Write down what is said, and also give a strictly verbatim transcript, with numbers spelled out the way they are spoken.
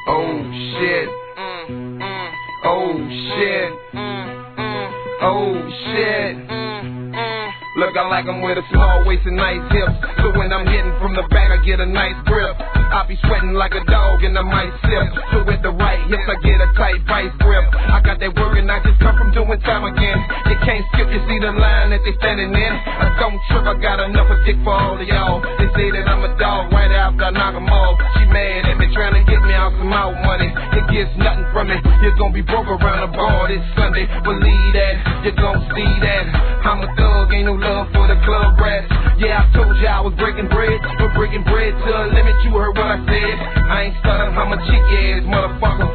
Oh shit. Oh shit. Oh shit. Look, I like them with a small waist and nice hips. So when I'm hitting from the back, I get a nice grip. I be sweating like a dog and I might slip. So with the right hips, I get a tight vice grip. I got that work and I just come from doing time again. You can't skip, you see the line that they standing in. I don't trip, I got enough of dick for all of y'all. They say that I'm a dog right after I knock them off. She mad at me, trying to get me out some out money. It gets nothing from it. You're gonna be broke around the bar this Sunday. Believe that, you're gonna see that. I'm a thug, ain't no love for the club rats. Yeah, I told you I was breaking bread, but breaking bread to a limit. You heard what I said. I ain't stuttering, I'm a chick ass motherfucker.